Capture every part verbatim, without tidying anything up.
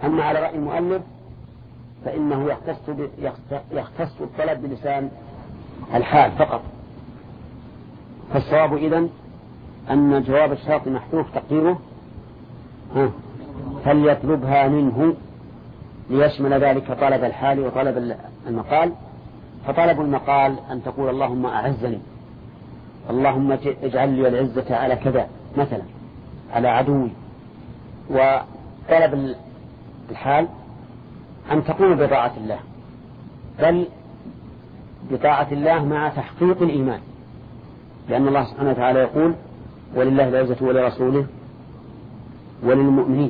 أما على رأي المؤلف فإنه يختص, يختص الطلب بلسان الحال فقط. فالصواب إذن أن جواب الشرط محذوف تقديره فليطلبها منه ليشمل ذلك طلب الحال وطلب المقال. فطلب المقال أن تقول اللهم أعزني، اللهم اجعل لي العزة على كذا مثلا على عدوي. وطلب الحال أن تقوم بطاعة الله، بل بطاعة الله مع تحقيق الإيمان، لأن الله سبحانه وتعالى يقول ولله العزة ولرسوله وللمؤمنين.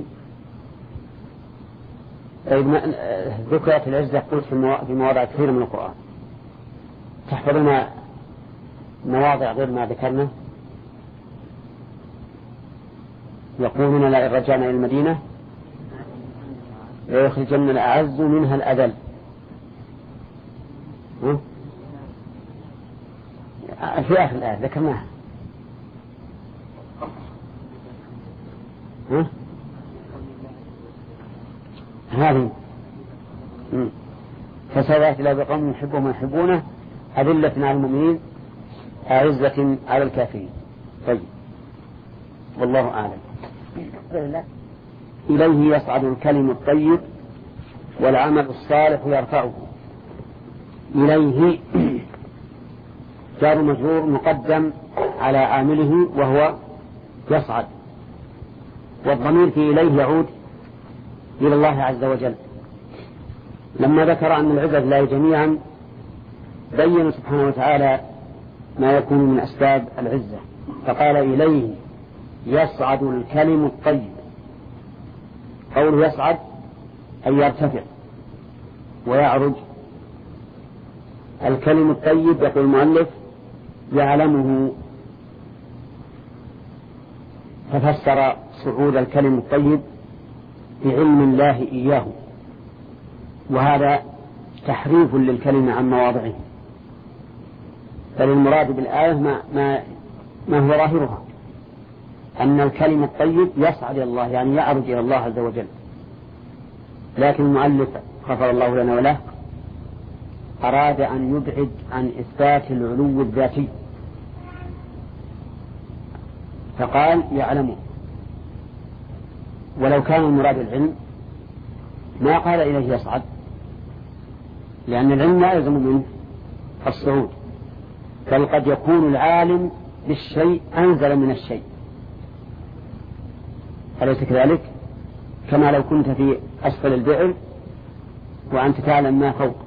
ذكرت العزة قلت في مواضع كثيرة من القرآن. تحفظون مواضع غير ما ذكرنا؟ يقولون لئن رجعنا إلى المدينة ليخرجن الأعز منها الأذل. في آخر الآية ذكرناها. هذه فسوات لا بقوم يحبهم ويحبونه أذلة على المؤمنين أعزة على الكافرين. طيب والله أعلم. إليه يصعد الكلم الطيب والعمل الصالح يرفعه. إليه جار مجرور مقدم على عامله وهو يصعد، والضمير في إليه يعود إلى الله عز وجل. لما ذكر أن العزة لله جميعا بين سبحانه وتعالى ما يكون من أسباب العزة، فقال إليه يصعد الكلم الطيب. قوله يصعد أي يرتفع ويعرج. الكلم الطيب يقول المؤلف يعلمه، ففسر صعود الكلم الطيب بعلم الله إياه، وهذا تحريف للكلمة عن مواضعه، بل المراد بالآية ما, ما, ما هو ظاهرها أن الكلم الطيب يصعد إلى الله، يعني يعرج إلى الله عز وجل. لكن المؤلف غفر الله لنا وله أراد أن يبعد عن إثبات العلو الذاتي، فقال يعلمه. ولو كان المراد العلم ما قال إليه يصعد، لأن العلم لا يلزم منه الصعود، بل قد يكون العالم بالشيء أنزل من الشيء، أليس كذلك؟ كما لو كنت في أسفل البئر وأنت تعلم ما فوق.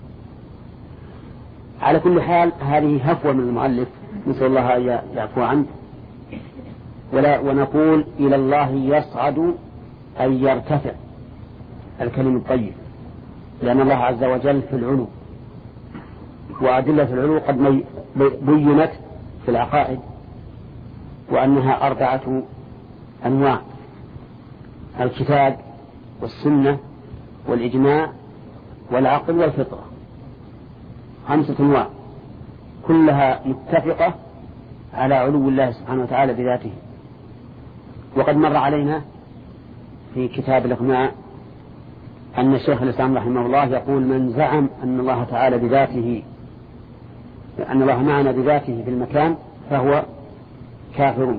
على كل حال هذه هفوة من المؤلف، نسأل الله أن يعفو عنه. ولا ونقول إلى الله يصعد أي يرتفع الكلم الطيب، لأن الله عز وجل في العلو، وأدلة العلو قد بينت في العقائد، وأنها أربعة أنواع: الكتاب والسنة والإجماع والعقل والفطرة، خمسة أنواع كلها متفقة على علو الله سبحانه وتعالى بذاته. وقد مر علينا في كتاب الإقناع أن الشيخ الإسلام رحمه الله يقول من زعم أن الله تعالى بذاته أن الله معنا بذاته في المكان فهو كافر.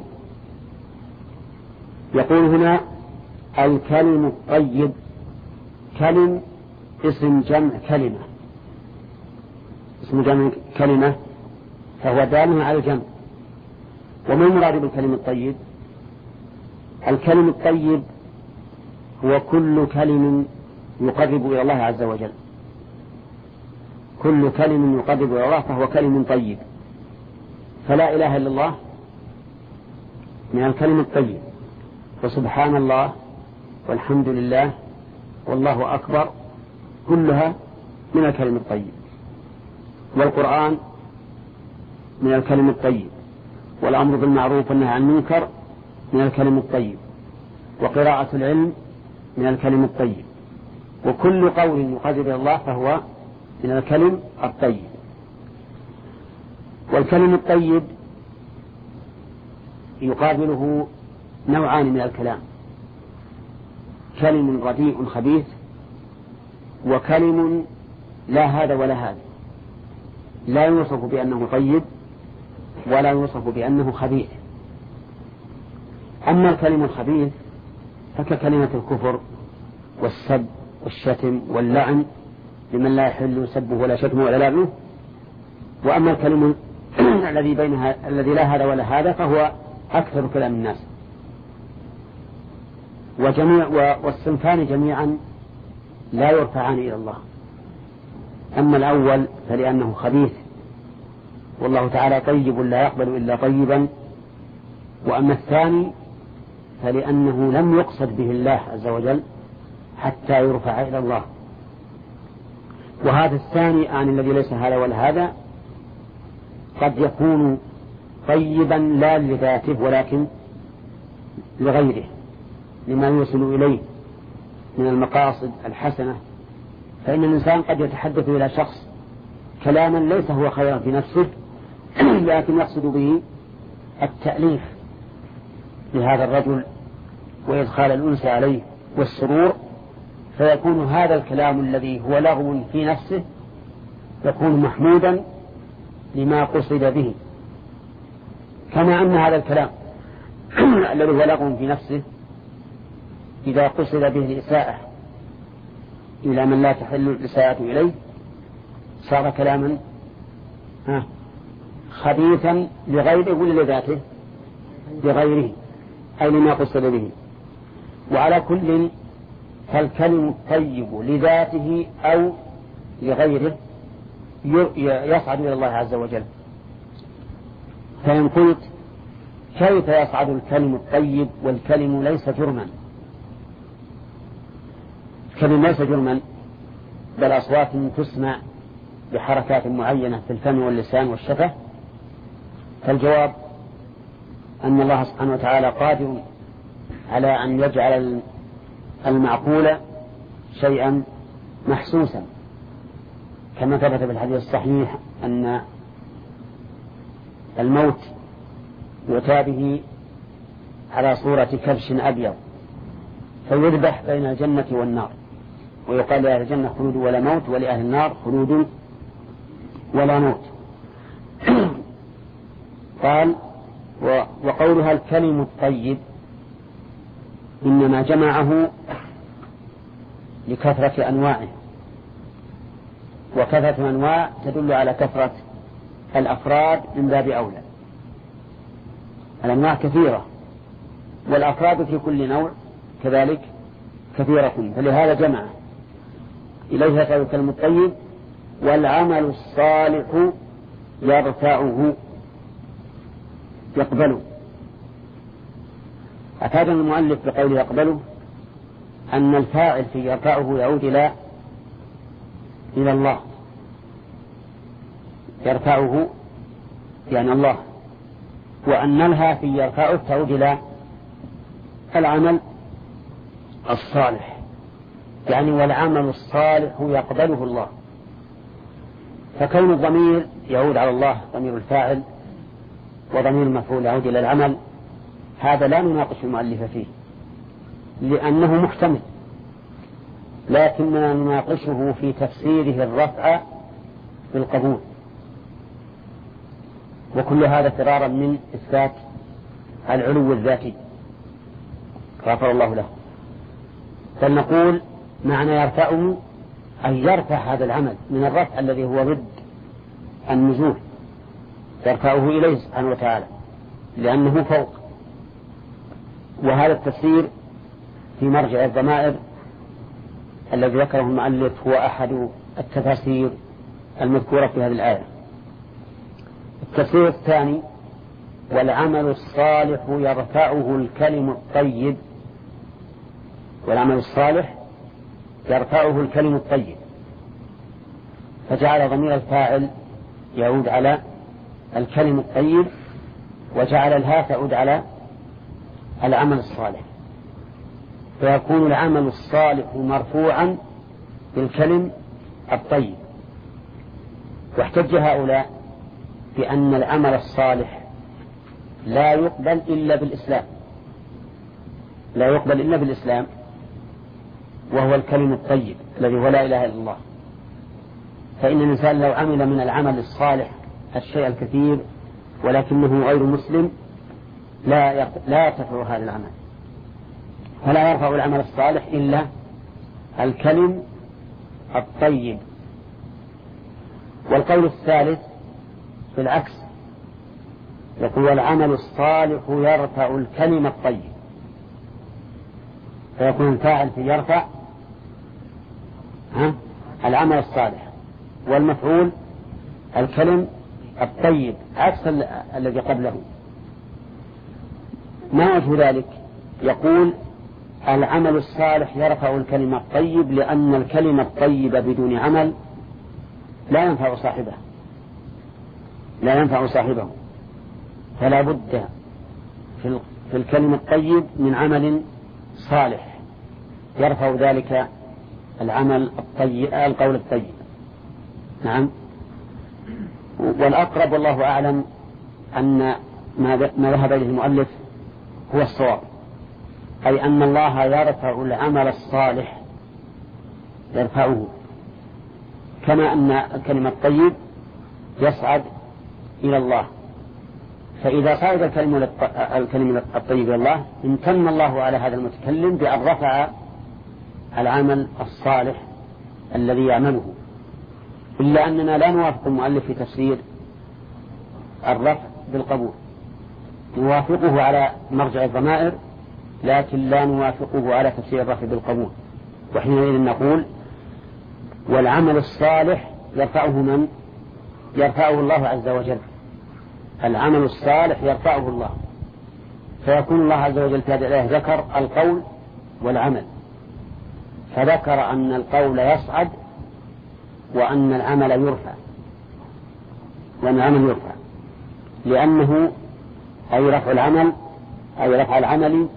يقول هنا الكلم الطيب، كلم اسم جمع كلمة، اسم جمع كلمة فهو دال على الجمع. وما المراد بالكلم الطيب؟ الكلم الطيب هو كل كلم يقرب إلى الله عز وجل، كل كلم يقرب إلى الله فهو كلم طيب. فلا إله إلا الله من الكلم الطيب، وسبحان الله والحمد لله والله أكبر كلها من الكلم الطيب. والقرآن من الكلم الطيب، والأمر بالمعروف والنهي عن المنكر من الكلم الطيب، وقراءة العلم من الكلم الطيب، وكل قول يقرب إلى الله فهو من الكلم الطيب. والكلم الطيب يقابله نوعان من الكلام: كلم رديء خبيث وكلم لا هذا ولا هذا، لا يوصف بأنه طيب ولا يوصف بأنه خبيث. أما الكلم الخبيث فككلمة الكفر والسب والشتم واللعن لمن لا يحل سبه ولا شتمه ولا لعنه. وأما الكلم الذي بينها الذي لا هذا ولا هذا فهو أكثر كلام الناس. وجميع والصنفان جميعا لا يرفعان إلى الله. أما الأول فلأنه خبيث والله تعالى طيب لا يقبل إلا طيبا، وأما الثاني فلأنه لم يقصد به الله عز وجل حتى يرفع إلى الله. وهذا الثاني عن الذي ليس هذا ولا هذا قد يكون طيبا لا لذاته ولكن لغيره لما يوصل إليه من المقاصد الحسنة. فإن الإنسان قد يتحدث إلى شخص كلاما ليس هو خيرا في نفسه لكن يقصد به التأليف لهذا الرجل وإدخال الأنس عليه والسرور، فيكون هذا الكلام الذي هو لغو في نفسه يكون محمودا لما قصد به، كما أن هذا الكلام الذي هو لغو في نفسه إذا قصد به الإساءة إلى من لا تحل الإساءة إليه صار كلاما خبيثا لغيره ولا لذاته لغيره أي لما قصد به. وعلى كل فالكلم الطيب لذاته أو لغيره يصعد إلى الله عز وجل. فإن قلت كيف يصعد الكلم الطيب والكلم ليس جرما؟ الكلم ليس جرما بل أصوات تسمع بحركات معينة في الفم واللسان والشفة. فالجواب أن الله سبحانه وتعالى قادر على أن يجعل المعقول شيئا محسوسا، كما ثبت في الحديث الصحيح أن الموت يؤتى به على صورة كبش أبيض فيذبح بين الجنة والنار، ويقال لأهل الجنة خلود ولا موت ولأهل النار خلود ولا موت. قال وقولها الكلم الطيب إنما جمعه لكثرة أنواعه، وكثرة الأنواع تدل على كثرة الأفراد من باب أولى. الأنواع كثيرة والأفراد في كل نوع كذلك كثيرة، فلهذا جمع إليه هذا الكلم الطيب. والعمل الصالح يرفعه يقبله. أفاد المؤلف بقول يقبله أن الفاعل في يرفعه يعود إلى إلى الله، يرفعه يعني الله، وأن الها في يرفعه تعود إلى العمل الصالح يعني والعمل الصالح يقبله الله. فكون الضمير يعود على الله ضمير الفاعل وضمير المفعول يعود إلى العمل هذا لا نناقش المؤلف فيه لأنه محتمل، لكننا نناقشه في تفسيره الرفع بالقبول، وكل هذا فرارا من إثبات العلو الذاتي غفر الله له. فلنقول معنى يرفعه أن يرفع هذا العمل من الرفع الذي هو ضد النزول، يرفعه إليه سبحانه وتعالى لأنه فوق. وهذا التفسير في مرجع الضمائر الذي ذكره المؤلف هو أحد التفاسير المذكورة في هذه الآية. التفسير الثاني والعمل الصالح يرفعه الكلم الطيب، والعمل الصالح يرفعه الكلم الطيب، فجعل ضمير الفاعل يعود على الكلم الطيب وجعل الها تعود على العمل الصالح، فيكون العمل الصالح مرفوعا بالكلم الطيب. واحتج هؤلاء بأن العمل الصالح لا يقبل إلا بالإسلام، لا يقبل إلا بالإسلام، وهو الكلم الطيب الذي هو لا إله إلا الله. فإن الإنسان لو عمل من العمل الصالح الشيء الكثير ولكنه غير مسلم لا لا يرتفع هذا العمل، فلا يرفع العمل الصالح إلا الكلم الطيب. والقول الثالث بالعكس، يقول العمل الصالح يرفع الكلم الطيب، فيكون الفاعل في يرفع ها العمل الصالح، والمفعول الكلم الطيب عكس الذي قبله. ما وجه ذلك؟ يقول العمل الصالح يرفع الكلمة الطيب لأن الكلمة الطيب بدون عمل لا ينفع صاحبه لا ينفع صاحبه فلا بد في الكلمة الطيب من عمل صالح يرفع ذلك العمل الطيب القول الطيب. نعم. والأقرب والله أعلم أن ما ذهب إليه المؤلف هو الصواب، أي أن الله يرفع العمل الصالح يرفعه، كما أن الكلمة الطيب يصعد إلى الله. فإذا صعد الكلمة الطيب إلى الله امتن الله على هذا المتكلم بأن رفع العمل الصالح الذي يعمله. إلا أننا لا نوافق المؤلف في تفسير الرفع بالقبول، نوافقه على مرجع الضمائر لكن لا نوافقه على تفسير الرفع بالقبول. وحينئذ نقول والعمل الصالح يرفعه من؟ يرفعه الله عز وجل. العمل الصالح يرفعه الله، فيكون الله عز وجل في هذه الآية ذكر القول والعمل، فذكر أن القول يصعد وأن العمل يرفع وأن العمل يرفع لأنه أي رفع العمل أي رفع العمل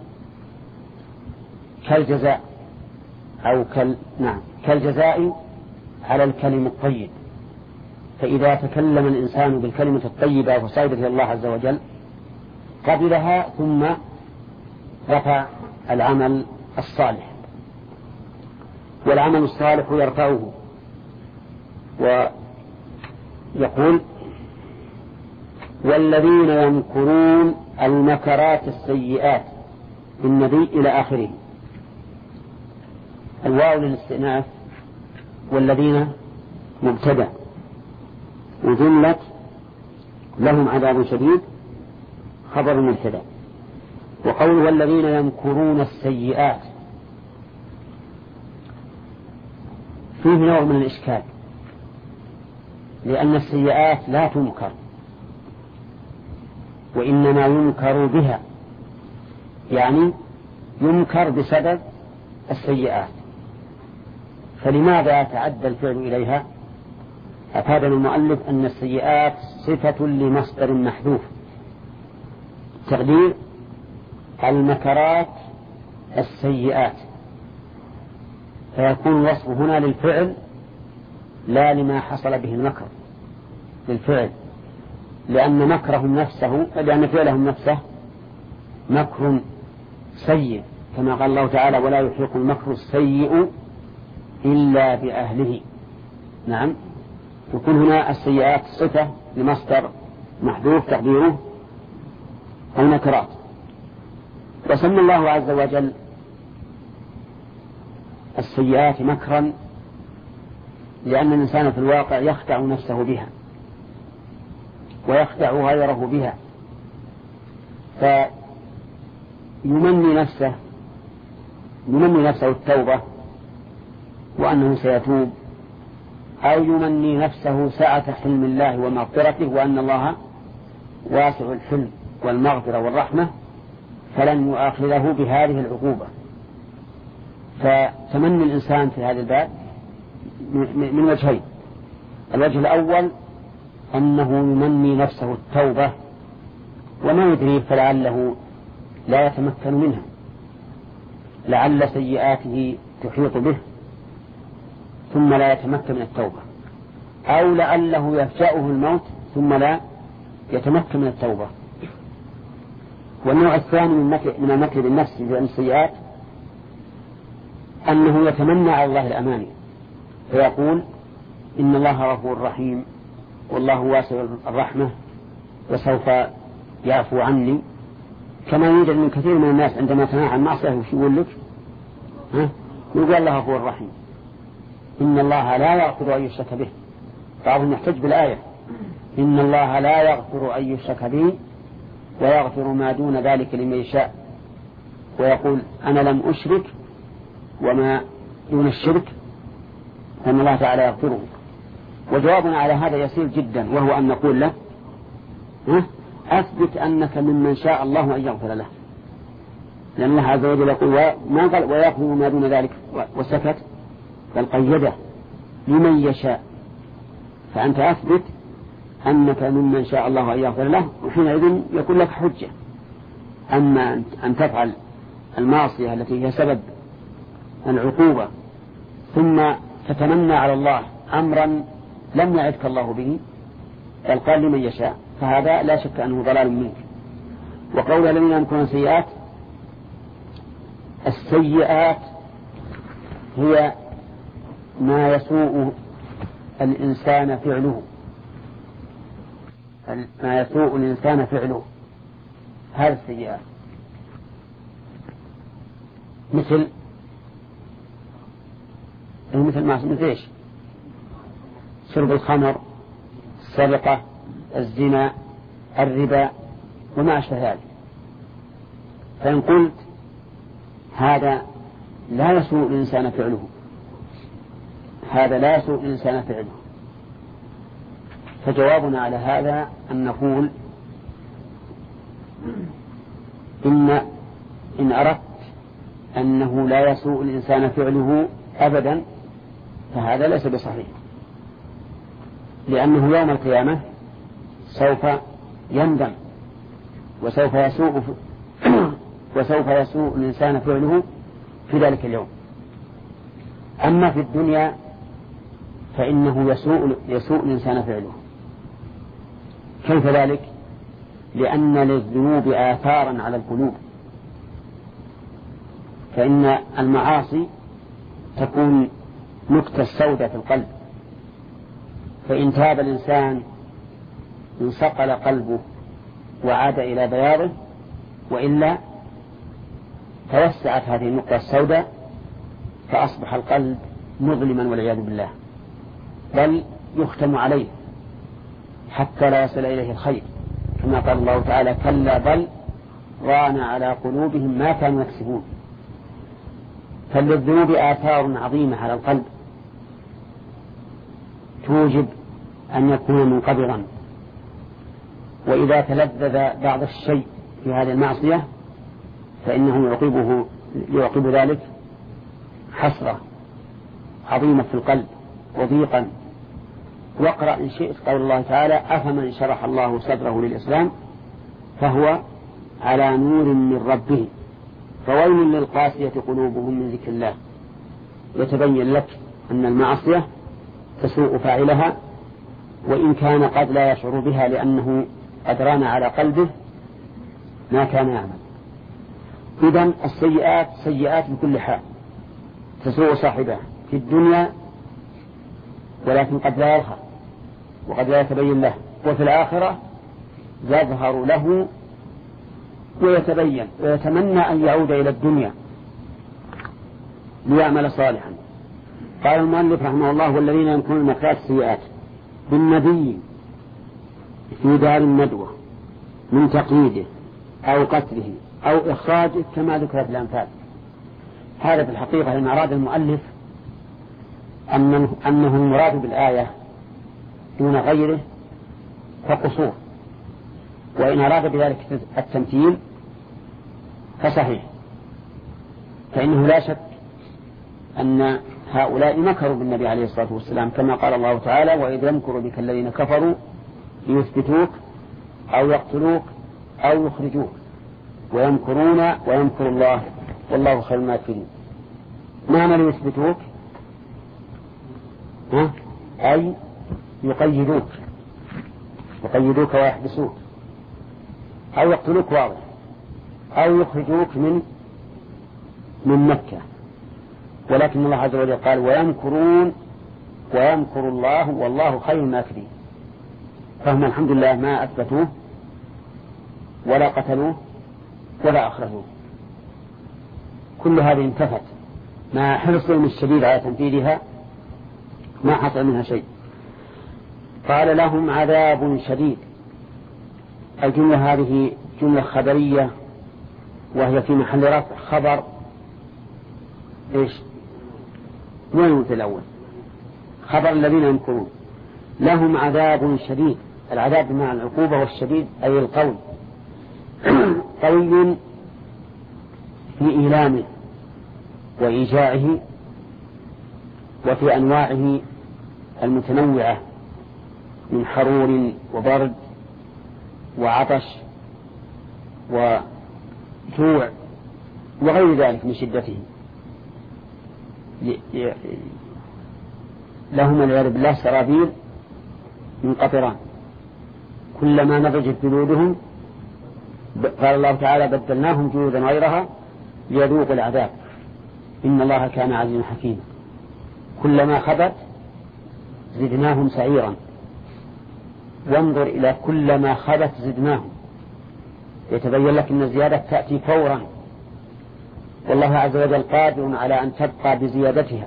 كالجزاء أو كال نعم كالجزاء على الكلم الطيب. فإذا تكلم الإنسان بالكلمة الطيبة وصعدت إلى الله عز وجل قبلها ثم رفع العمل الصالح. والعمل الصالح يرفعه. ويقول والذين يمكرون المكرات السيئات بالنبي إلى آخره. الواو للاستئناف، والذين مبتدأ وجملة لهم عذاب شديد خبر مبتدأ. وقول والذين يمكرون السيئات فيه نوع من الإشكال، لأن السيئات لا تنكر وإنما ينكر بها، يعني ينكر بسبب السيئات. فلماذا تعدى الفعل إليها؟ أفاد المؤلف أن السيئات صفة لمصدر محذوف، تقدير المكرات السيئات، فيكون الوصف هنا للفعل لا لما حصل به المكر، للفعل، لأن مكرهم نفسه لأن فعلهم نفسه مكر سيء، كما قال الله تعالى ولا يحيق المكر السيء إلا بأهله. نعم. يكون هنا السيئات صفة لمصدر محذوف تقديره المكرات. وسمى الله عز وجل السيئات مكرا لأن الإنسان في الواقع يخدع نفسه بها ويخدع غيره بها، فيمني نفسه يمني نفسه التوبة وأنه سيتوب، أو يمني نفسه سعة حلم الله ومغفرته وأن الله واسع الحلم والمغفرة والرحمة فلن يؤاخذه بهذه العقوبة. فتمني الإنسان في هذا الباب من وجهين: الوجه الأول أنه يمني نفسه التوبة وما يدري فلعله لا يتمكن منها، لعل سيئاته تحيط به ثم لا يتمكن من التوبة، أو لعله يفجأه الموت ثم لا يتمكن من التوبة. والنوع الثاني من المكر بالنفس بأن السيئات أنه يتمنى على الله الأماني فيقول إن الله غفور رحيم والله واسع الرحمة وسوف يعفو عني، كما يوجد من كثير من الناس عندما تنهى عن معصية وش يقول لك؟ ها؟ يقول الله غفور رحيم، إن الله لا يغفر أن يشرك به. بعضهم يحتج بالآية إن الله لا يغفر أن يشرك به ويغفر ما دون ذلك لمن يشاء، ويقول أنا لم أشرك وما دون الشرك فإن الله تعالى يغفره. وجوابنا على هذا يسير جدا، وهو أن نقول له أثبت أنك ممن شاء الله أن يغفر له، لأن الله عز وجل يقول ما قال ويغفر ما دون ذلك وسكت، بل قيده لمن يشاء، فأنت أثبت أنك ممن شاء الله أن يغفر له، وحينئذ يكون لك حجة. أما أن تفعل المعصية التي هي سبب العقوبة ثم تتمنى على الله أمرا لم يعدك الله به بل قال لمن يشاء، فهذا لا شك أنه ضلال منك. وقول الذين يمكرون سيئات، السيئات هي ما يسوء الإنسان فعله، ما يسوء الإنسان فعله هذا السيئات، مثل مثل ما مثل إيش؟ شرب الخمر، السرقة، الزنا، الربا وما أشبه ذلك. فإن قلت هذا لا يسوء الإنسان فعله، هذا لا يسوء الإنسان فعله، فجوابنا على هذا أن نقول إن إن أردت أنه لا يسوء الإنسان فعله أبدا فهذا ليس بصحيح، لأنه يوم القيامة سوف يندم وسوف يسوء وسوف يسوء الإنسان فعله في ذلك اليوم. أما في الدنيا فإنه يسوء يسوء الإنسان فعله. كيف ذلك؟ لأن للذنوب آثارا على القلوب، فإن المعاصي تكون نكتة سوداء في القلب، فإن تاب الإنسان انصقل قلبه وعاد إلى بياضه، وإلا توسعت هذه النقطة السوداء فأصبح القلب مظلما والعياذ بالله، بل يختم عليه حتى لا يصل إليه الخير، كما قال الله تعالى كلا بل ران على قلوبهم ما كانوا يكسبون. فللذنوب آثار عظيمة على القلب توجب أن يكون منقبضا، وإذا تلذذ بعض الشيء في هذه المعصية فإنه يعقبه يعقب ذلك حسرة عظيمة في القلب وضيقا. واقرأ إن شئت قول الله تعالى أفمن شرح الله صدره للإسلام فهو على نور من ربه فويل للقاسية قلوبهم من ذكر الله. يتبين لك أن المعصية تسوء فاعلها، وإن كان قد لا يشعر بها لأنه قد ران على قلبه ما كان يعمل. إذن السيئات سيئات بكل حال تسوء صاحبها في الدنيا، ولكن قد لا يظهر وقد لا يتبين له، وفي الآخرة يظهر له ويتبين ويتمنى أن يعود إلى الدنيا ليعمل صالحا. قال المؤلف رحمه الله والذين ينكرون المكرات السيئات بالنبي في دار الندوة من تقييده أو قتله أو إخراجه كما ذكر في الأمثال. هذا في الحقيقة إن أراد المؤلف أنه, أنه المراد بالآية دون غيره فقصور، وإن أراد بذلك التمثيل فصحيح، فإنه لا شك أن هؤلاء مكروا بالنبي عليه الصلاة والسلام كما قال الله تعالى وإذ يمكر بك الذين كفروا ليثبتوك أو يقتلوك أو يخرجوك ويمكرون ويمكر الله والله خير الماكرين. معنى ليثبتوك ها؟ أي يقيدوك يقيدوك ويحبسوك، أو يقتلوك واضح، أو يخرجوك من من مكة، ولكن الله عز وجل قال ويمكرون ويمكر الله والله خير الماكرين، فهم الحمد لله ما أثبتوه ولا قتلوه ولا أخرجوه، كل هذه انتفت مع حرصهم الشديد على تنفيذها ما حصل منها شيء. قال لهم عذاب شديد. الجملة هذه جملة خبرية وهي في محل رفع خبر إيش؟ وين في الأول؟ خبر الذين يمكرون. لهم عذاب شديد، العذاب بمعنى العقوبة، والشديد أي القوي، قوي في إيلامه وإيجاعه وفي أنواعه المتنوعة من حرور وبرد وعطش وجوع وغير ذلك من شدته. لهم والعياذ بالله سرابيل من قطران كلما نضجت جلودهم قال الله تعالى بدلناهم جلودا غيرها ليذوقوا العذاب إن الله كان عزيزا حكيما. كلما خبت زدناهم سعيرا، وانظر إلى كلما خبت زدناهم، يتبين لك أن الزيادة تأتي فورا، والله عز وجل قادر على أن تبقى بزيادتها،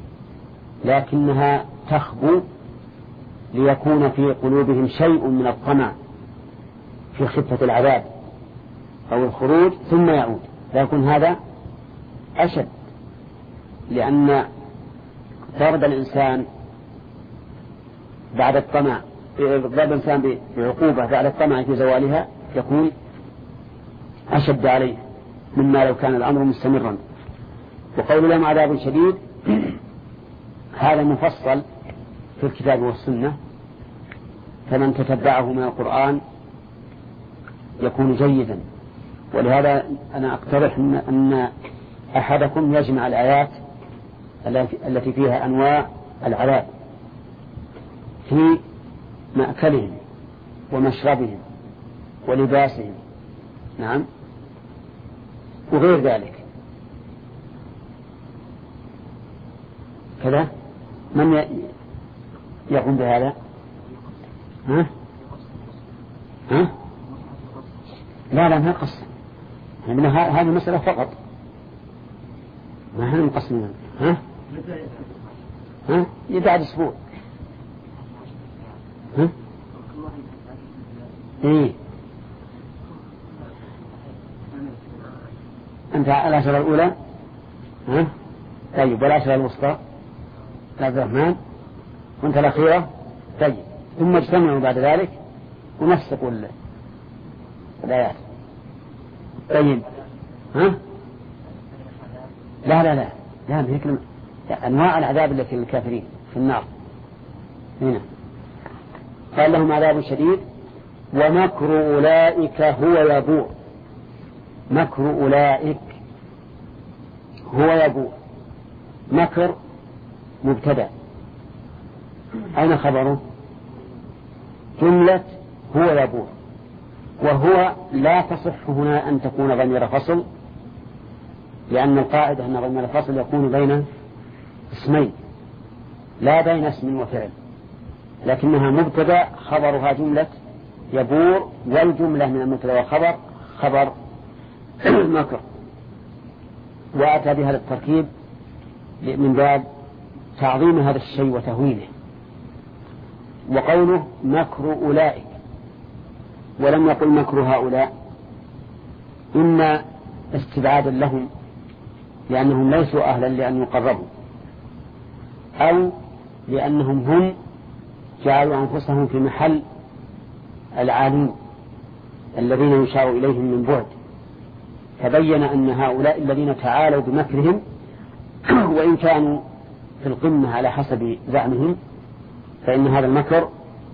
لكنها تخبو ليكون في قلوبهم شيء من الطمع في خفة العذاب أو الخروج ثم يعود، لكن هذا أشد، لأن ضرب الإنسان بعد الطمع ضرب الإنسان بعقوبة بعد الطمع في زوالها يكون أشد عليه مما لو كان الأمر مستمرا. وقول لهم عذاب شديد هذا مفصل في الكتاب والسنة، فمن تتبعه من القرآن يكون جيدا. ولهذا أنا أقترح أن أحدكم يجمع الآيات التي فيها أنواع العذاب في مأكلهم ومشربهم ولباسهم، نعم، وغير ذلك كذا. من يقوم بهذا؟ ها؟ ها؟ لا لا ما قص، هذه المسألة فقط ما احنا مقسمين. ها؟ ها؟ يبعد أسبوع. ها؟ إيه؟ أنت العشرة الأولى؟ ها؟ طيب، والعشرة الوسطى؟ عبد الرحمن، وأنت الأخيرة؟ طيب، ثم اجتمعوا بعد ذلك ونفسقوا الآيات. طيب، ها؟ لا لا لا لا هيك أنواع العذاب التي للكافرين في النار هنا. قال لهم عذاب شديد ومكر أولئك هو يبور. مكر أولئك هو يبور. مكر مبتدأ، أين خبره؟ جملة هو يبور، وهو لا تصح هنا أن تكون ضمير فصل، لأن القاعدة أن ضمير الفصل يكون بين اسمين لا بين اسم وفعل، لكنها مبتدأ خبرها جملة يبور، والجملة من المبتدأ وخبر خبر مكر، وأتى بهذا التركيب من باب تعظيم هذا الشيء وتهويله. وقوله مكر أولئك ولم يقل مكر هؤلاء، إما استبعادا لهم لأنهم ليسوا أهلا لأن يقربوا، أو لأنهم هم جعلوا أنفسهم في محل العالين الذين يشار إليهم من بعد، فبين أن هؤلاء الذين تعالوا بمكرهم وإن كانوا في القمة على حسب زعمهم فإن هذا المكر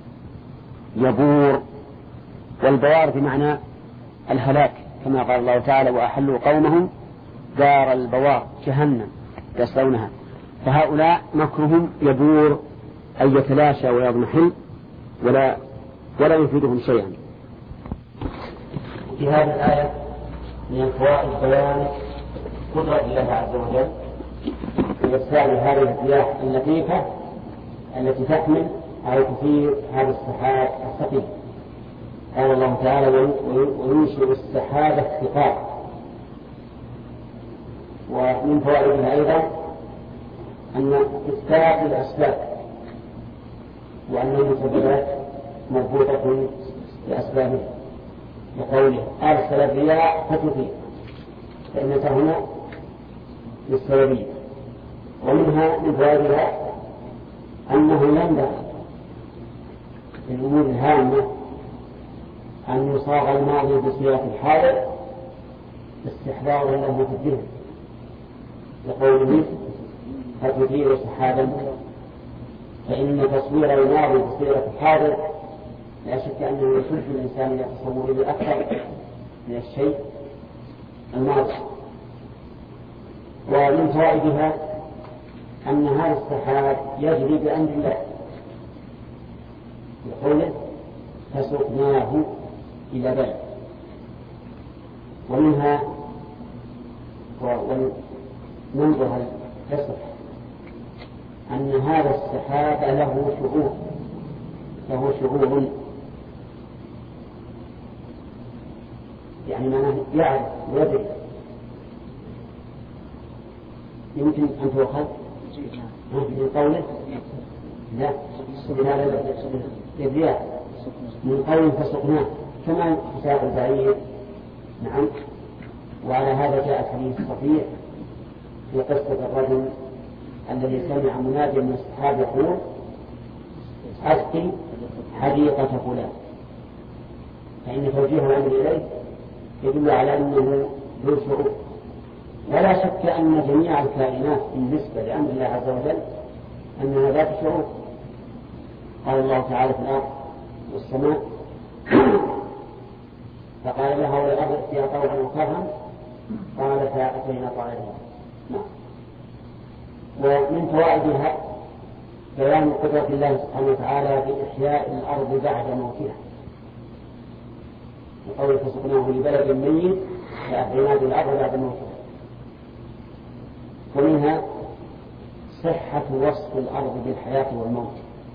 يبور. والبوار بمعنى الهلاك، كما قال الله تعالى وأحلوا قومهم دار البوار جهنم يصلونها. فهؤلاء مكرهم يبور أي يتلاشى ويضمحل ولا ولا يفيدهم شيئا. في هذه الآية من فوائد بيان قدرة الله عز وجل بإرسال هذه الرياح اللطيفة التي تحمل أو تثير هذا السحاب الثقيل. قال الله تعالى: وينشئ السحاب الثقال. ومن فوائدها أيضا أن إثبات الأسباب، وأن المسببات مربوطة بأسبابها، لقوله: أرسل الرياح فتثير، فإن هنا للسببية. ومنها من فوائدها أنه ينبغي في الأمور الهامة أن يصاغ الماضي بصيغة الحاضر استحضارا له في الذهن، لقوله: فتثير سحابا. فإن تصوير الماضي بصيغة الحاضر لا شك أنه يشد الإنسان إلى تصوره أكثر من الشيء الماضي. ومن فوائدها أن هذا السحاب يجري بأمر الله، يقول: فسقناه إلى بلد. ومنها وننظر الفصل أن هذا السحاب له شعور له شعور يعني معناه يعرف ويدري. يمكن أن تؤخذ من قوله لا الرياح من قوله فسقناه، كما حساب البعير. نعم. وعلى هذا جاء الحديث الصحيح في قصة الرجل الذي سمع مناديا من الصحابة يقول: أسقي حديقة فلان. فإن توجيه الأمر إليه يدل على أنه ذو شعور. ولا شك أن جميع الكائنات بالنسبة لأمر الله عز وجل أنها ذات شعور. قال الله تعالى في الأرض والسماء: فقال لها والأرض ائتيا طوعا وكرها قالتا أتينا طائعين. ومن فوائدها بيان قدرة الله سبحانه وتعالى في إحياء الأرض بعد موتها، وقوله: فسقناه لبلد ميت فأحيينا بالأرض بعد موتها. ومنها صحة وصف الأرض بالحياة والموت،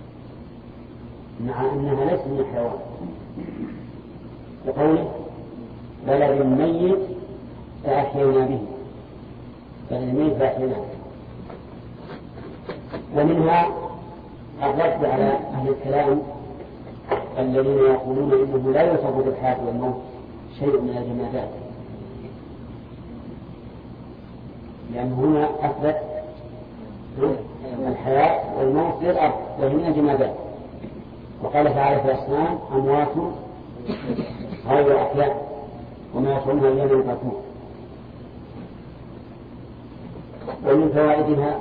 مع أنها ليست من الحيوان، وقوله: بلد ميت فأحيينا به، بلد ميت فأحيينا به. ومنها الرد على أهل الكلام الذين يقولون إنه لا يوصف بالحياة والموت شيء من الجمادات، لأن هنا أثبت الحياة والموت للأرض وهي من الجمادات. وقال تعالى في الأصنام: أموات غير أحياء وما يشعرون أيام يبعثون. ومن فوائدها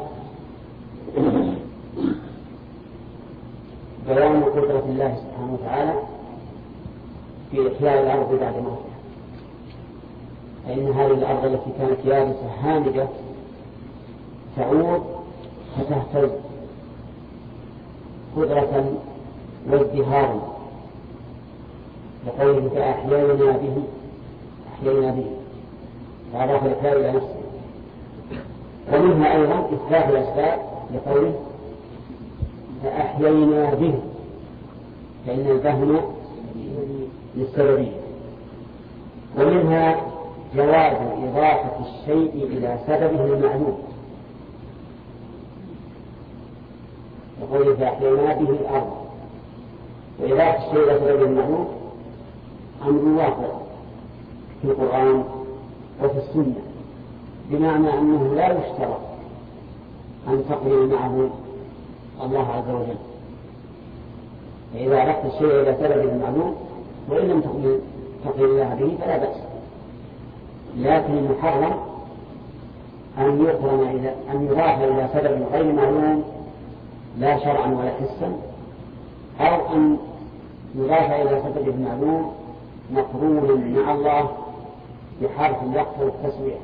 بيان قدرة الله سبحانه وتعالى في إحياء الأرض بعد موتها، فإن هذه الأرض التي كانت يابسة هامدة تعود فتهتز قدرة وازدهارا، لقوله: فأحيينا به أحيينا به فأضاف الإحياء إلى نفسه. ومنها أيضا إثبات الأسباب، لقوله: فأحيينا به، فإن الفهم للسببية. ومنها جواز إضافة الشيء إلى سببه المعلوم، لقوله: فأحيينا به الأرض. وإضافة الشيء إلى سببه المعلوم أمر واقع في القرآن وفي السنة، بمعنى أنه لا يشترط أن تقرن معه الله عز وجل. فإذا أردت الشيء إلى سبب المعلوم وإن لم تقرن الله به فلا بأس، لكن المحرم أن يقرن إلى أن يضاف إلى سبب غير معلوم لا شرعا ولا حسا، أو أن يضاف إلى سبب المعلوم مقرون مع الله بحرف الوقت والتسوية.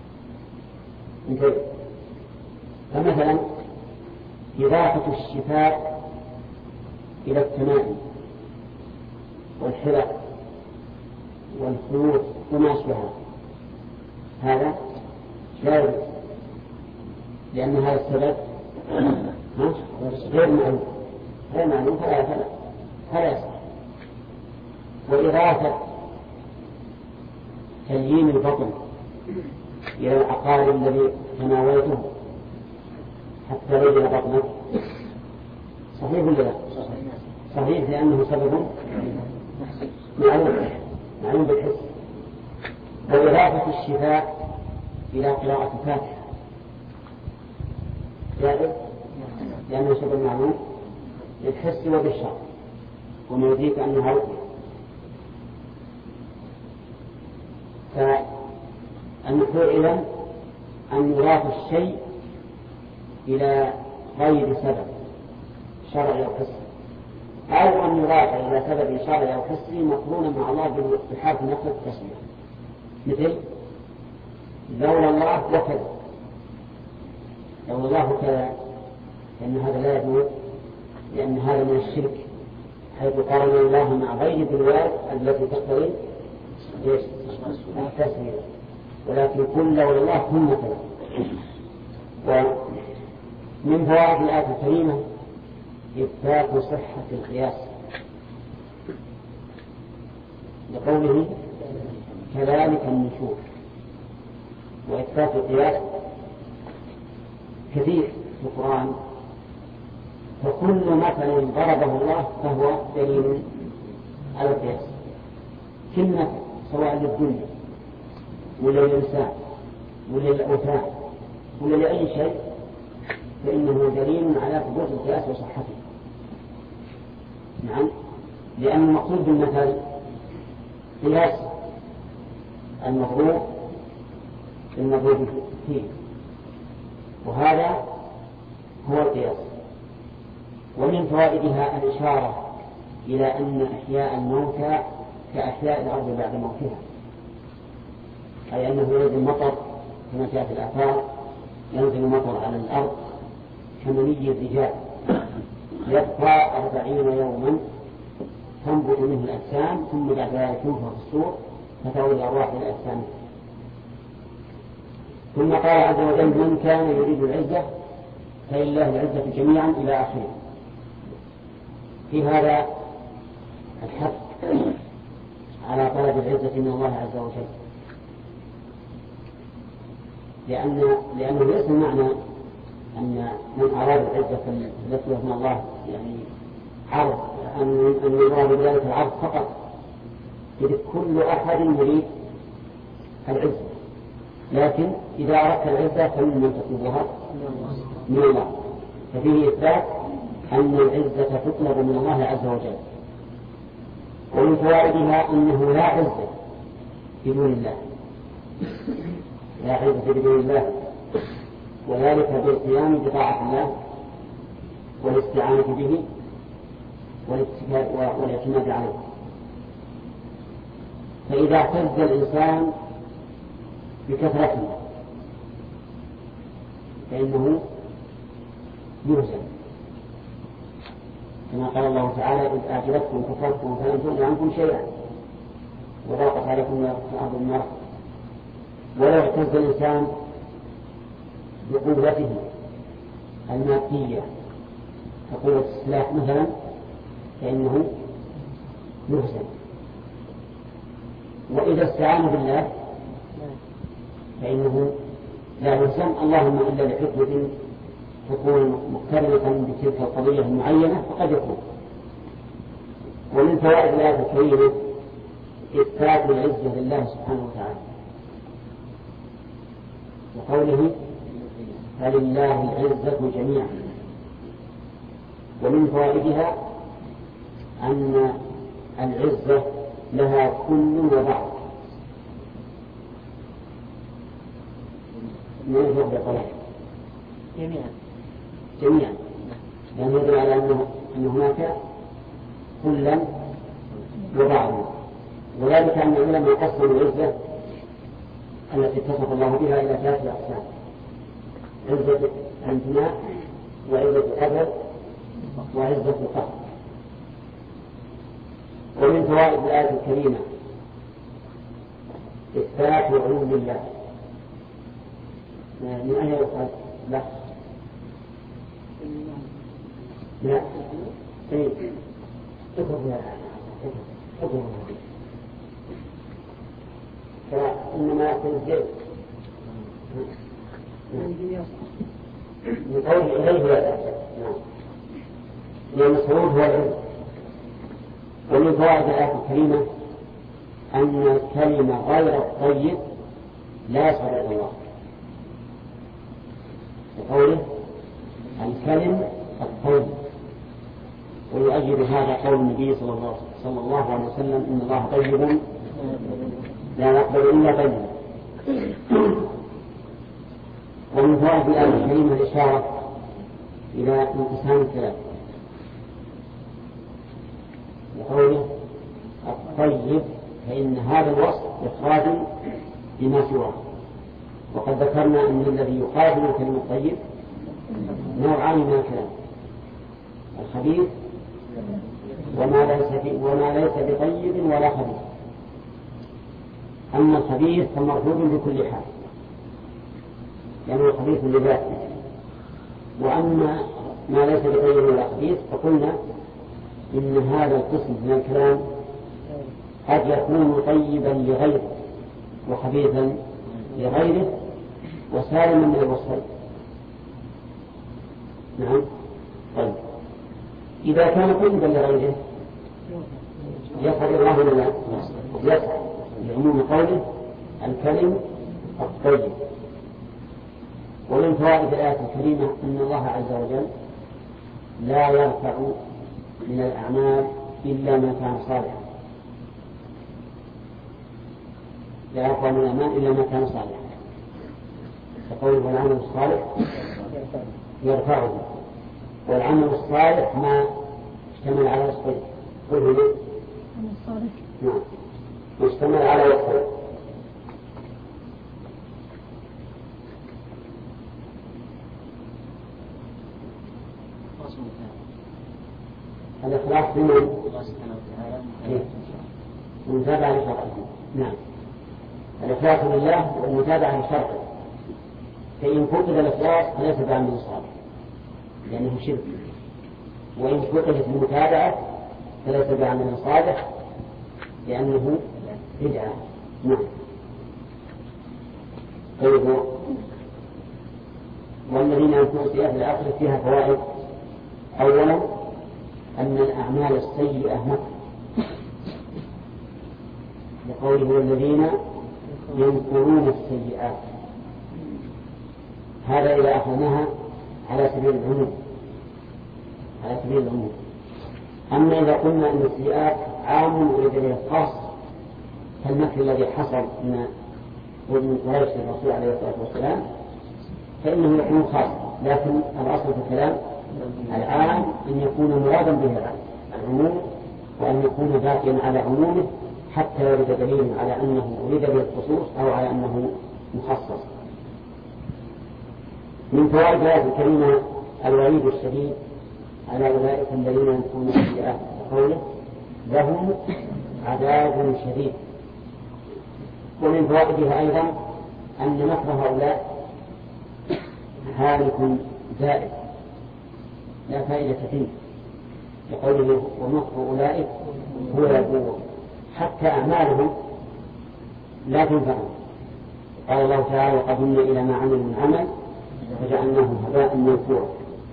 فمثلا إضافة الشفاء إلى التمائم والحلق والخيوط وما أشبهها، هذا لا يجوز، لأن هذا السبب غير معلوم غير معلوم فلا فلا فلا يصح. وإضافة تليين البطن إلى العقار الذي تناولته حتى لين بطنك صحيح ولا لا؟ صحيح لأنه سبب معلوم معلوم بالحس. وإضافة الشفاء إلى قراءة الفاتحة جائز لأنه سبب معلوم بالحس وبالشرع وما يدريك أنها رقية. فالمفروض إذن أن يضاف الشيء إلى غير سبب شرعي أو حسي، أو أن يضاف إلى سبب شرعي أو حسي مقرونا مع الله بحرف نقل التسمية، مثل لولا الله وكذا، لولا الله وكذا، لأن هذا لا يجوز، لأن هذا من الشرك حيث قارن الله مع غير بالواد التي تقتضي التسمية. ولكن كل لولا الله ثم كذا. ومن فوائد الآية الكريمة إثبات صحة القياس لقوله كذلك النشور. وإثبات القياس كثير في القرآن، فكل مثل ضربه الله فهو دليل على القياس، كل مثل سواء للدنيا ولا للإنسان ولا للأوثان ولا لأي شيء فإنه دليل على ثبوت القياس وصحته. نعم، لأن المقصود بالمثل قياس المضروب المضروب فيه، وهذا هو القياس. ومن فوائدها الإشارة إلى أن إحياء الموتى كأحياء الأرض بعد موتها، أي أنه ينزل مطر كما جاء في الآثار، ينزل مطر على الأرض كمني الرجال يبقى أربعين يوما تنبت منه الأجسام، ثم بعد ذلك ينفخ في الصور فتعود الأرواح إلى الأجسام. ثم قال عز وجل من كان يريد العزة فلله العزة جميعا إلى آخره. في هذا الحث على طلب العزة من الله عز وجل، لأن لأنه ليس معنى أن من أراد العزة التي من الله يعني عرض أن أن يراد بذلك العرض فقط، إذ كل أحد يريد العزة، لكن إذا أردت العزة فمن تطلبها؟ من الله. ففيه إثبات أن العزة تطلب من الله عز وجل. ومن فوائدها أنه لا عزة بدون الله، لا عزة بدون الله، وذلك بالقيام بطاعة الله والاستعانة به والاعتماد عليه. فإذا اعتز الإنسان بكثرته فإنه يهزم، كما قال الله تعالى إذ أعجبتكم كثرتكم فلم تغن عنكم شيئا وضاقت عليكم الأرض النار. ولو اعتز الإنسان بقوته المادية كقوة السلاح مثلا فإنه يهزم. وإذا استعان بالله فإنه لا يهزم، اللهم إلا لحكمة تكون مقترنة بتلك القضية المعينة فقد يكون. ومن فوائد الآية الكريمة إثبات العزة لله سبحانه وتعالى، وقوله فلله العزة جميعا. ومن فوائدها أن العزة لها كل وبعض، من يفضل طلع جميعا جميعا، لأنه يدل على أنه أن هناك كلا وبعضا. وذلك أن العلماء قسموا العزة التي اتصف الله بها إلى ثلاثة أقسام: عزة الامتناع وعزة القدر وعزة القهر. ومن فوائد الآية الكريمة إثبات علو الله. من أين يقال؟ لا لا طيب فإنما تنزل من قوله إليه لا نعم لأن الصعود هو العلم. ومن فوائد الآية الكريمة أن الكلمة غير الطيب لا يصعد إلى الله، بقوله الكلم الطيب. ويؤيد هذا قول النبي صلى الله عليه وسلم إن الله طيب لا يقبل إلا طيبا. ومن فوائد الآية الكريمة الإشارة إلى انقسام الكلام، بقوله الطيب فإن هذا الوصف إخراج بما سواه. وقد ذكرنا أن الذي يقابل الكلمة الطيب نوعان من الكلام، الخبيث وما ليس وما ليس بطيب ولا خبيث. أما الخبيث فمرفوض بكل حال لأنه يعني خبيث لذاته، وأما ما ليس بطيب ولا خبيث فقلنا إن هذا القسم من الكلام قد يكون طيبا لغيره وخبيثا لغيره وسالما من الوصفين. نعم. طيب إذا كان طيبا لغيره يفعل الله ولا يفعل لعموم قوله الكلم الطيب. ومن فوائد الآية الكريمة أن الله عز وجل لا يرفع من الأعمال إلا ما كان صالحا، لا يرفع من الأعمال إلا ما كان صالحا، فقوله والعمل الصالح يرفعه. والعمل الصالح ما اشتمل على وصفين. قل لي الصالح نعم اشتمل على وصفين. الإخلاص من الله سبحانه وتعالى والمتابعة لشرعه. نعم الإخلاص لله والمتابعة لشرعه. فإن فقد الإخلاص فليس بعمل صالح لأنه شرك، وإن فقدت المتابعة فليس بعمل صالح لأنه بدعة. نعم. طيب والذين ينفقون في أهل الآخرة فيها فوائد. أولا أن الأعمال السيئة مكر، لقوله والذين ينكرون السيئات، هذا إذا أخذناها على سبيل العموم على سبيل العموم. أما إذا قلنا أن السيئات عام وإذا به خاص كالمكر الذي حصل من من قريش الرسول عليه الصلاة والسلام فإنه يكون خاص، لكن الأصل في الكلام العام أن يكون مرادا به العموم، وأن يكون باقيا على عمومه حتى يرد دليل على أنه أريد به الخصوص أو على أنه مخصص. من فوائد الآية الكريمة الوعيد الشديد على أولئك الذين ينكرون السيئات، قوله لهم عذاب شديد. ومن فوائدها أيضا أن مكر هؤلاء هالك زائد لا فائدة فيه، لقوله ومكر أولئك هو يبور، حتى أعمالهم لا تنفعهم. قال الله تعالى وقدمنا إلى ما عملوا من عمل فجعلناه هباء منثورا.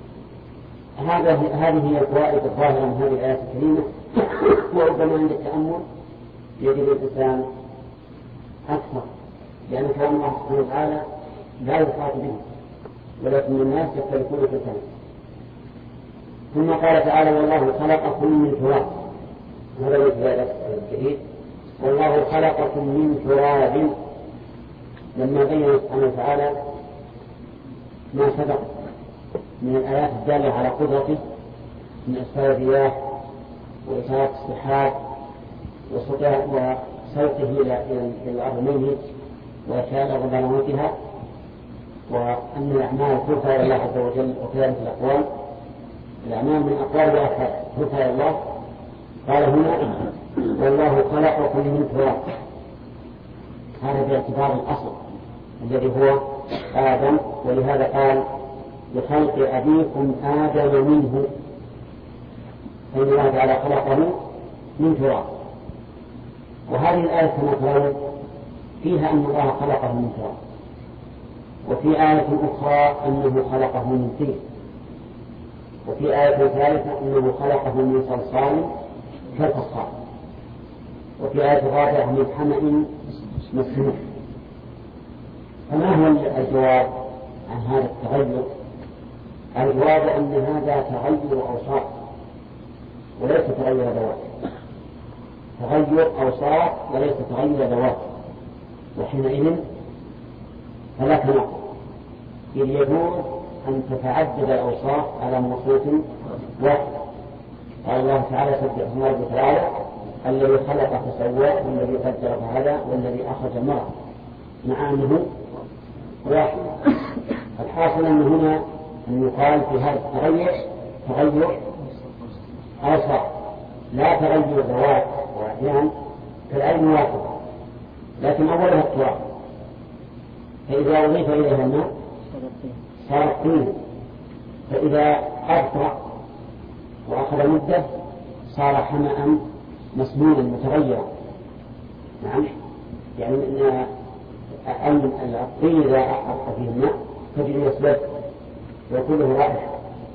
هذه هي الفوائد الظاهرة من هذه الآية الكريمة. وربما عند التأمل يجب الإنسان أكثر، لأن كلام الله سبحانه وتعالى لا يحاط به ولكن الناس يختلفون في الكلام. ثم قال تعالى والله خلقكم من تراب، هذا مثل الجديد والله خلقكم من تراب، لما بين سبحانه وتعالى ما سبق من الآيات الدالة على قدرته من إرسال الرياح وإشارة السحاب وسوقه إلى الأرض الميت وإشارة الأرض على موتها، وأن الأعمال ترفع إلى الله عز وجل، وكذلك الأقوال الأعمال من أقوال وأفعال ترفع إلى الله. قال هنا والله خلقكم من تراب، هذا باعتبار الأصل الذي هو آدم، ولهذا قال بخلق أبيكم آدم منه فإن الله تعالى خلقه من تراب. وهذه الآية كما ترون فيها أن الله خلقه من تراب، وفي آية أخرى أنه خلقه من طين، وفي آية ثالثة أنه خلقه من صلصال كالفخار، وفي آية رابعة من حمأ مسنون. فما هو الجواب عن هذا التغير؟ الجواب أن هذا تغير أوصاف وليس تغير ذوات، تغير أوصاف وليس تغير ذوات. وحينئذ فلا تناقض، إذ يجوز أن تتعدد الأوصاف على موصوف واحد. قال الله تعالى: سبح اسم ربك الأعلى الذي خلق فسوى والذي قدر فهدى والذي أخرج المرعى، مع أنه واحد. الحاصل أن هنا أن يقال في هذا التغير تغير أوصاف لا تغير ذوات وأحيان كالعين واحدة، لكن أولها التراب، فإذا أضيف إليها الماء صار الطين، فإذا أبطأ وأخذ مدة صار حمأ مسنونا متغيرا. نعم، يعني أن الطين إذا أبطأ فيه الماء تجد يسبب وكله رائحة.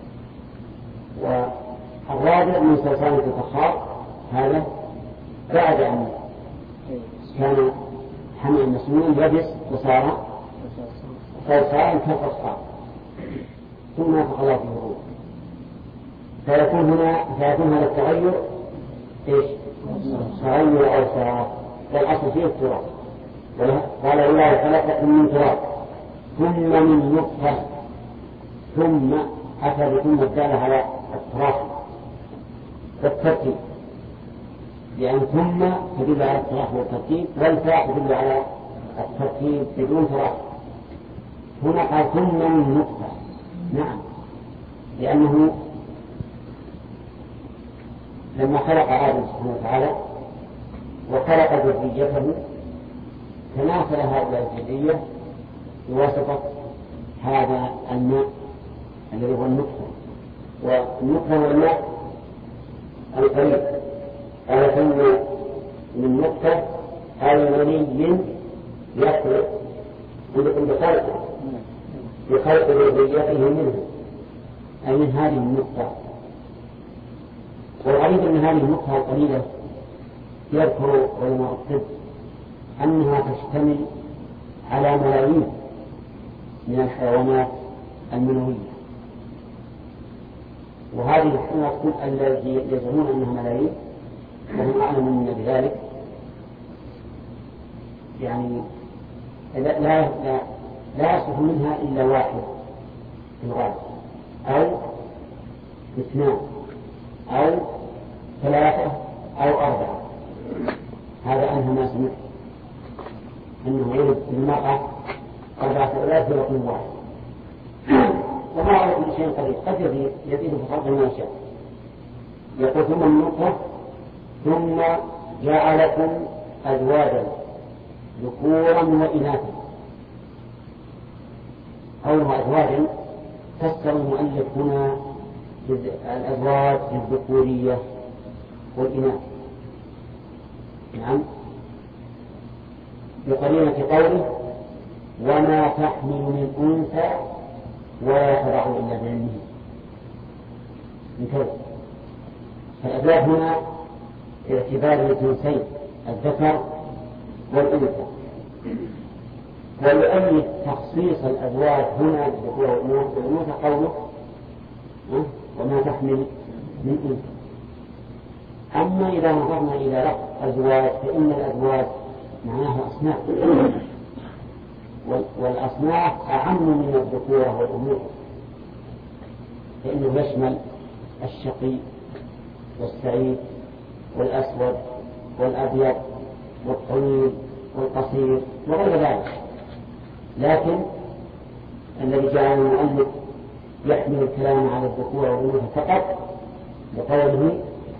والرابع من صلصال الفخار، هذا بعد أن كان حمأ مسنون يبس وصار صلصال كالفخار ثم نفخ الله فيه الروح، فيكون هنا فيكون هذا التغير ايش؟ تغير أوصاف، والأصل فيه التراب. قال: الله خلقكم من تراب ثم من نطفة. ثم أتى بثم الدالة على التراخي والترتيب، لأن ثم تدل على التراخي والترتيب، والفاء تدل على الترتيب بدون تراخي. هنا قال ثم من نطفة. نعم، لأنه لما خلق آدم سبحانه وتعالى وخلق ذريته تناسل هؤلاء الذرية بواسطة هذا الماء الذي هو النطفة. والنطفة هو الماء القليل. قال ثم من نطفة أي مني يخلق بخلقه بخلق ذريته منه، أي من هذه النطفة. والغريب أن هذه النطفة القليلة يذكر علماء الطب أنها تشتمل على ملايين من الحيوانات المنوية، وهذه الحيوانات التي يزعمون أنها ملايين وهم أعلم منا بذلك، يعني لا لا لا يصح منها إلا واحد في الغالب، أو اثنان أو ثلاثة أو أربعة. هذا أنها ما سمعت أنه يولد في المرأة أربعة أولاد في رقم واحد، وما على كل شيء قليل، قد يزيد يزيد في خلق ما يشاء. يقول ثم النطفة ثم جعلكم أزواجا ذكورا وإناثا. قوله أزواجا فسر المؤلف هنا الأزواج الذكورية والإناث. نعم، بقرينة قوله وما تحمل من أنثى ولا تضع إلا بعلمه. انتبه، فالأزواج هنا باعتبار الجنسين الذكر والأنثى، ولأن تخصيص الأزواج هنا بالذكور والأنثى قوله وما تحمل من أنثى. أما إذا نظرنا إلى لفظ أزواج فإن الأزواج معناها أصناف، والأصناف أعم من الذكورة والأنوثة، فإنه يشمل الشقي والسعيد والأسود والأبيض والطويل والقصير وغير ذلك. لكن الذي جعل المؤلف يحمل الكلام على الذكور والأنوثة فقط بقوله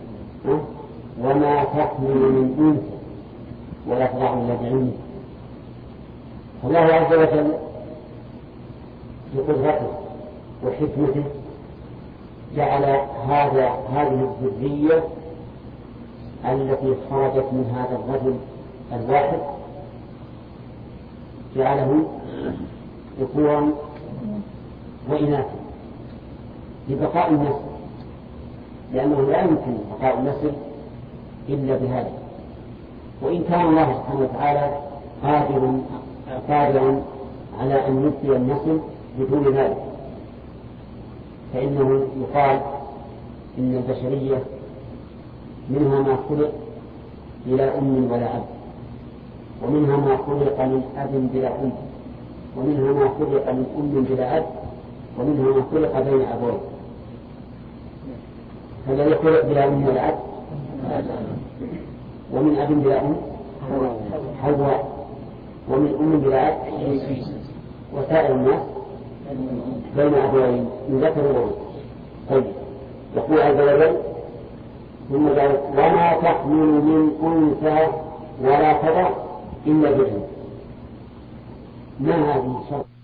وما تحمل من أنثى ولا تضع إلا بعلمه. الله عز وجل بقدرته وحكمته جعل هذا هذه الذرية التي خرجت من هذا الرجل الواحد جعله ذكورا وإناثا لبقاء النسل، لأنه لا يمكن بقاء النسل إلا بهذا. وإن كان الله سبحانه وتعالى قادرا قادرا على أن يبقي النسل بدون ذلك، فإنه يقال إن البشرية منها ما خلق بلا أم ولا أب، ومنها ما خلق من أب بلا أم، ومنها ما خلق من أم بلا أب، ومنها ما خلق بين أبوين. فالذي خلق بلا أم ولا أب ومن أب بلا أم حواء، ومن أم بلا أب وسائر الناس بين أبوين من ذكر وأنثى. طيب يقول عز وجل ثم قال وما تحمل من أنثى ولا تضع إلا بإذنه. ما هذه الشرط؟